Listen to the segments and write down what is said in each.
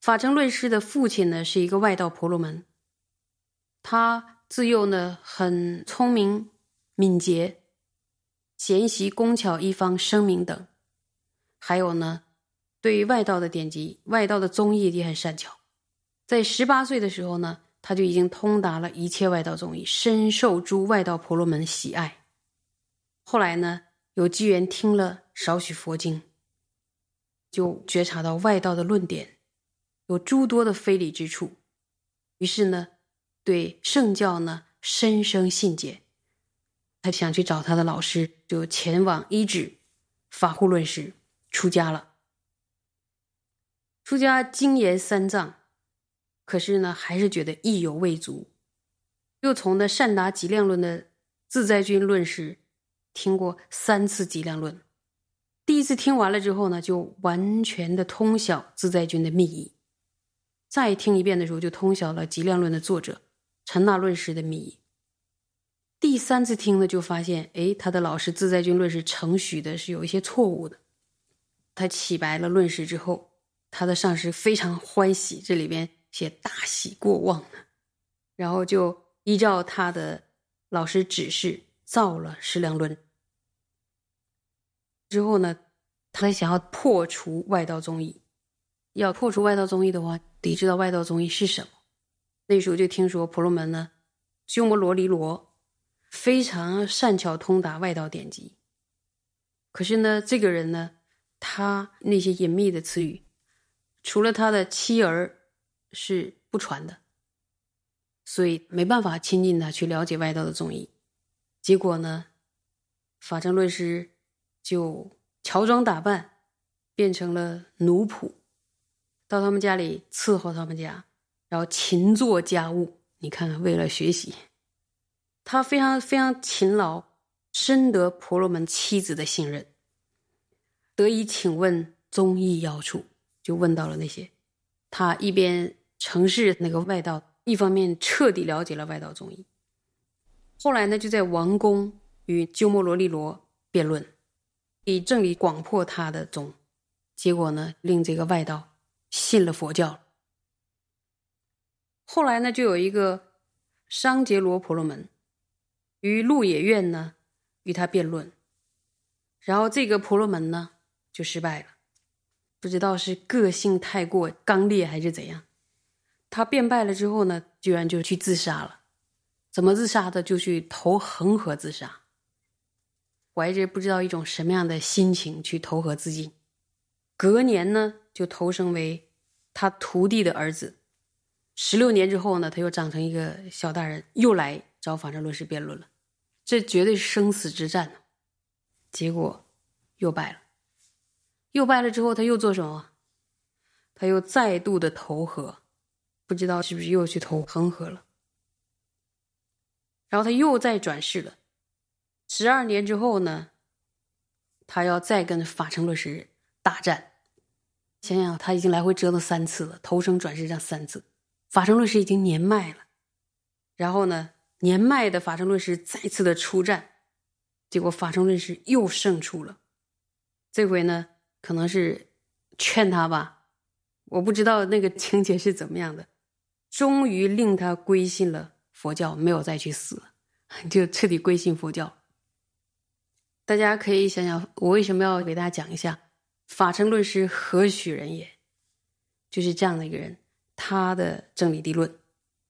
法成论师的父亲呢是一个外道婆罗门，他自幼呢很聪明敏捷，贤习工巧一方声明等，还有呢对于外道的典籍外道的宗义也很善巧。在18岁的时候呢，他就已经通达了一切外道宗义，深受诸外道婆罗门喜爱。后来呢有机缘听了少许佛经，就觉察到外道的论点有诸多的非理之处，于是呢对圣教呢深生信解。他想去找他的老师，就前往依止法护论师，出家了。出家精研三藏，可是呢还是觉得意犹未足，又从那善达极量论的自在君论师听过3次极量论。第一次听完了之后呢，就完全的通晓自在君的密意，再听一遍的时候就通晓了极量论的作者陈那论师的密意。第3次听呢，就发现他的老师自在君论师承许的是有一些错误的。他起白了论师之后，他的上师非常欢喜，这里边写大喜过望，然后就依照他的老师指示造了释量论。之后呢，他想要破除外道宗义，要破除外道宗义的话，得知道外道宗义是什么。那时候就听说婆罗门呢鸠摩罗离罗非常善巧通达外道典籍，可是呢这个人呢，他那些隐秘的词语除了他的妻儿是不传的，所以没办法亲近他去了解外道的宗义。结果呢法成论师就乔装打扮变成了奴仆，到他们家里伺候他们家，然后勤做家务。你看看，为了学习他非常非常勤劳，深得婆罗门妻子的信任，得以请问宗义要处，就问到了那些。他一边承事那个外道，一方面彻底了解了外道宗义。后来呢就在王宫与鸠摩罗利罗辩论，以正理广破他的宗，结果呢令这个外道信了佛教。后来呢就有一个商羯罗婆罗门于鹿野苑呢与他辩论，然后这个婆罗门呢就失败了，不知道是个性太过刚烈还是怎样。他辩败了之后呢，居然就去自杀了。怎么自杀的？就去投恒河自杀，怀着不知道一种什么样的心情去投河自尽。隔年呢就投生为他徒弟的儿子。16年之后呢，他又长成一个小大人，又来找法成论师辩论了。这绝对是生死之战，结果又败了。又败了之后他又做什么？他又再度的投河，不知道是不是又去投恒河了。然后他又再转世了。12年之后呢，他要再跟法成论师大战。想想他已经来回折腾3次了，投生转世这样3次。法成论师已经年迈了，然后呢年迈的法成论师再次的出战，结果法成论师又胜出了。这回呢可能是劝他吧，我不知道那个情节是怎么样的，终于令他归信了佛教，没有再去死了，就彻底归信佛教。大家可以想想，我为什么要给大家讲一下法成论师何许人也，就是这样的一个人，他的正理地论。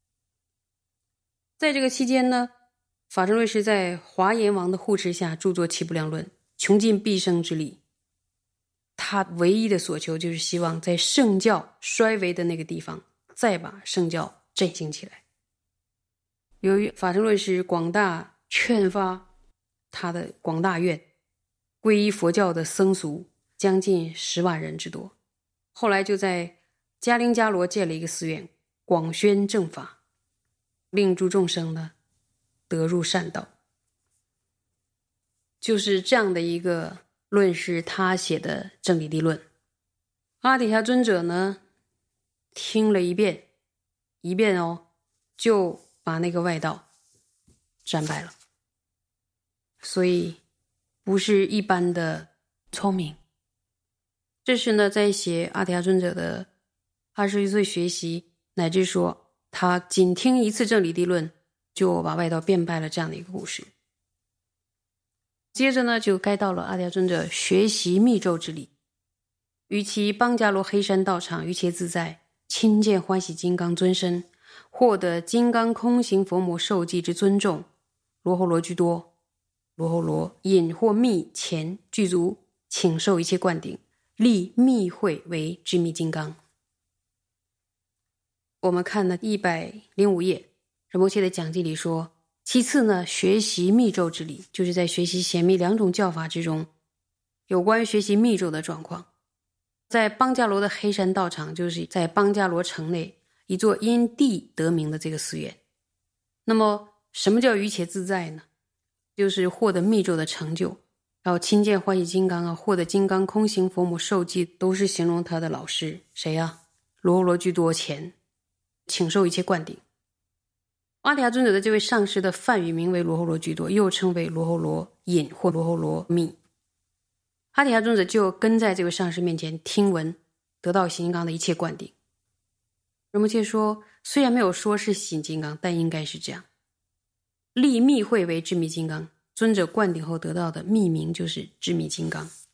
在这个期间呢，法成论师在华严王的护持下著作《七不量论》，穷尽毕生之力。他唯一的所求就是希望在圣教衰微的那个地方再把圣教振兴起来。由于法成论师广大劝发他的广大愿，皈依佛教的僧俗将近10万人之多。后来就在迦陵迦罗建了一个寺院，广宣正法，令诸众生呢得入善道。就是这样的一个论师他写的正理地论。阿底峡尊者呢听了一遍就把那个外道战败了。所以不是一般的聪明。这是呢在写阿底峡尊者的 21岁学习，乃至说他仅听一次正理地论就把外道变败了这样的一个故事。接着呢，就该到了阿底峡尊者学习密咒之理，于其邦伽罗黑山道场于切自在，亲见欢喜金刚尊身，获得金刚空行佛母受记之尊重，罗睺罗居多，罗睺罗引或密前具足，请受一切灌顶，立密会为智密金刚。我们看了105页，仁波切的讲记里说，其次呢，学习密咒之理，就是在学习显密2种教法之中，有关于学习密咒的状况。在邦伽罗的黑山道场，就是在邦伽罗城内一座因地得名的这个寺院。那么什么叫于切自在呢？就是获得密咒的成就，然后亲见欢喜金刚啊，获得金刚空行佛母受记，都是形容他的老师谁啊？罗睺罗居多前请受一切灌顶。阿底峡尊者的这位上师的梵语名为罗睺罗居多，又称为罗睺罗隐或罗睺罗密。阿底峡尊者就跟在这位上师面前听闻，得到喜金刚的一切灌顶。仁波切说，虽然没有说是喜金刚，但应该是这样。立密会为智密金刚，尊者灌顶后得到的密名就是智密金刚。